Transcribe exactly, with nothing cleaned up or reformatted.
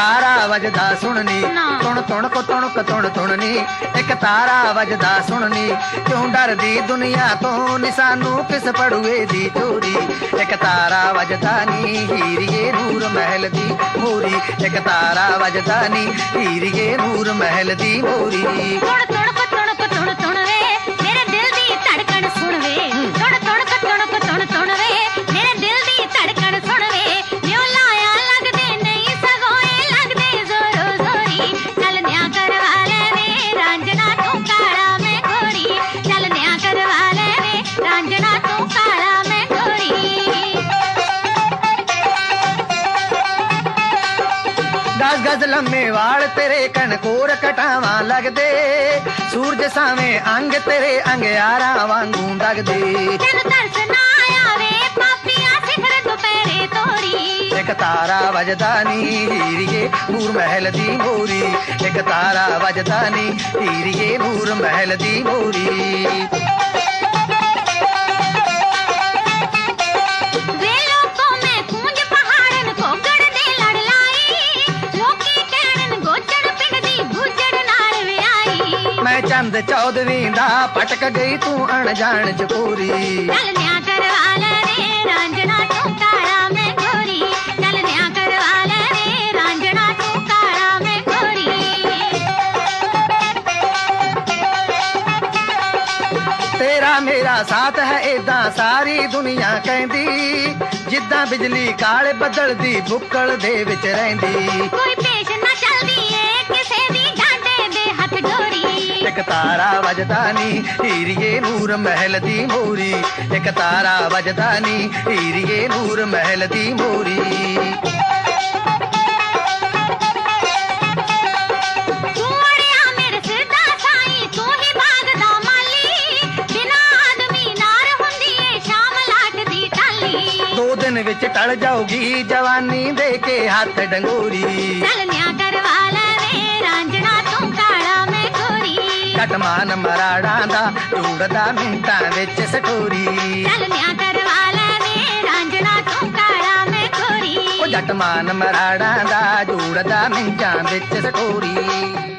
ਤਾਰਾ ਵੱਜਦਾ ਸੁਣਨੀ, ਤੁਣ ਤੁਣ ਕੋ ਤੁਣਕ ਤੁਣ ਤੁਣਨੀ, ਇੱਕ ਤਾਰਾ ਵੱਜਦਾ ਸੁਣਨੀ। ਕਿਉਂ ਡਰਦੀ ਦੁਨੀਆ ਤੋਂ ਨੀ ਸਾਨੂੰ ਕਿਸ ਪੜੂਏ ਦੀ ਚੋਰੀ। ਇੱਕ ਤਾਰਾ ਵੱਜਦਾ ਨੀ ਹੀਰੀਏ ਨੂਰ ਮਹਿਲ ਦੀ ਮੋਰੀ। ਇੱਕ ਤਾਰਾ ਵੱਜਦਾ ਨੀ ਹੀਰੀਏ ਨੂਰ ਮਹਿਲ ਦੀ ਮੋਰੀ। ਤੁਣ ਤੁਣ ਕੋ ਤੁਣ ਕੋ ਤੁਣ ਤੁਣ ਵੇ ਮੇਰੇ ਦਿਲ ਦੀ ਧੜਕਣ ਸੁਣ ਵੇ। ਤੁਣ ਤੁਣ ਕੋ ਤੁਣ ਕੋ ਤੁਣ ਤੁਣ ਵੇ ਮੇਰੇ ਦਿਲ ਦੀ ਧੜਕਣ ਸੁਣ ਵੇ। ਜਿਉਂ ਲਾਇਆ ਲੱਗਦੇ ਨਹੀਂ ਸਗੋਂ ਇਹ ਲੱਗਦੇ ਜ਼ੋਰੋ ਜ਼ੋਰੀ। ਚੱਲ ਨਿਆ ਕਰਵਾ ਲੈ ਵੇ ਰਾਂਝਣਾ ਤੂੰ ਕਾਲਾ ਮੈਂ ਗੋਰੀ। ਚੱਲ ਨਿਆ ਕਰਵਾ ਲੈ ਵੇ ਰਾਂਝਣਾ ਤੂੰ ਕਾਲਾ ਮੈਂ ਗੋਰੀ। ਗਜ਼ ਗਜ਼ ਲੰਮੇ ਵਾਲ ਤੇਰੇ ਕਣਕੋਰ ਕਟਾਵਾਂ ਲੱਗਦੇ। ਸੂਰਜ ਸਾਵੇਂ ਅੰਗ ਤੇਰੇ ਅੰਗਿਆਰਾਂ ਵਾਂਗੂ ਦਗਦੇ। ਤੈਨੂੰ ਤਰਸ ਨਾ ਆਵੇ ਪਾਪੀਆਂ ਸਿਖਰ ਦੁਪਹਿਰੇ ਤੋਰੀ। ਇੱਕ ਤਾਰਾ ਵੱਜਦਾ ਨੀ ਹੀਰੀਏ ਨੂਰ ਮਹਿਲ ਦੀ ਮੋਰੀ। ਇੱਕ ਤਾਰਾ ਵੱਜਦਾ ਨੀ ਹੀਰੀਏ ਨੂਰ ਮਹਿਲ ਦੀ ਮੋਰੀ। ਮੈਂ ਚੰਦ ਚੌਦਵੀਂ ਦਾ ਪਟਕ ਗਈ ਤੂੰ ਅਣਜਾਣ ਚ ਪੂਰੀ। ਚੱਲ ਨਿਆ ਕਰਵਾ ਲੈ ਵੇ ਰਾਂਝਣਾ ਤੂੰ ਕਾਲਾ ਮੈਂ ਗੋਰੀ। ਚੱਲ ਨਿਆ ਕਰਵਾ ਲੈ ਵੇ ਰਾਂਝਣਾ ਤੂੰ ਕਾਲਾ ਮੈਂ ਗੋਰੀ। ਤੇਰਾ ਮੇਰਾ ਸਾਥ ਹੈ ਏਦਾਂ ਸਾਰੀ ਦੁਨੀਆ ਕਹਿੰਦੀ। ਜਿੱਦਾਂ ਬਿਜਲੀ ਕਾਲੇ ਬੱਦਲ ਦੀ ਬੁੱਕਲ ਦੇ ਵਿੱਚ ਰਹਿੰਦੀ। ਕੋਈ ਪੇਸ਼ ਨਾ ਚੱਲਦੀ ਏ ਕਿਸੇ ਦੀ ਡਾਂਡੇ ਦੇ ਹੱਥ ਡੋਰੀ। ਇੱਕ ਤਾਰਾ ਵੱਜਦਾ ਨੀ ਹੀਰੀਏ ਨੂਰ ਮਹਿਲ ਦੀ ਮੋਰੀ। ਇੱਕ ਤਾਰਾ ਵੱਜਦਾ ਨੀ ਹੀਰੀਏ ਨੂਰ ਮਹਿਲ ਦੀ ਮੋਰੀ। ਤੂੰ ਅੜਿਆ ਮੇਰੇ ਸਿਰ ਦਾ ਸਾਈਂ ਤੂੰ ਹੀ ਬਾਗ ਦਾ ਮਾਲੀ। ਬਿਨਾਂ ਆਦਮੀ ਨਾਰ ਹੁੰਦੀ ਏ ਸ਼ਾਮ ਲਾਟ ਦੀ ਟਾਲੀ। ਦੋ ਦਿਨ ਵਿੱਚ ਟਲ ਜਾਊਗੀ ਜਵਾਨੀ ਦੇ ਕੇ ਹੱਥ ਡੰਗੋਰੀ। ਚੱਲ ਨਿਆ ਕਰਵਾ ਲੈ ਵੇ ਰਾਂਝਣਾ ਤੂੰ ਕਾਲਾ ਮੈਂ ਗੋਰੀ। ਘਟਮਾਨ ਮਰਾੜਾਂ ਦਾ ਜੂੜਦਾ ਮਿੰਟਾਂ ਵਿੱਚ ਸਟੋਰੀ। ਚੱਲ ਨਿਆ ਕਰਵਾ ਲੈ ਵੇ ਰਾਂਝਣਾ ਤੂੰ ਕਾਲਾ ਮੈਂ ਗੋਰੀ। ਉਹ ਜਟਮਾਨ ਮਰਾੜਾਂ ਦਾ ਜੂੜਦਾ ਮਿੰਟਾਂ ਵਿੱਚ ਸਟੋਰੀ।